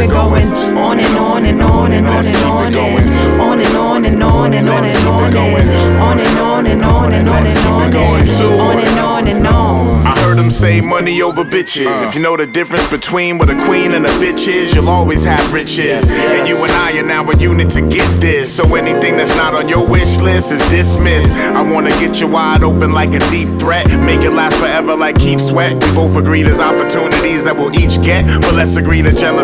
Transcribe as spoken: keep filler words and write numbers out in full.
it going on and on and on and on and on and on and on and on and on and on and on and on and on and on and on and on and on. I heard them say money over bitches. If you know the difference between what a queen and a bitch is, you'll always have riches. And you and I are now a unit to get this. So anything that's not on your wish list is dismissed. I wanna get you wide open like a deep threat, make it last forever like Keith Sweat. We both agree there's opportunities that we'll each get, but let's agree to jealousy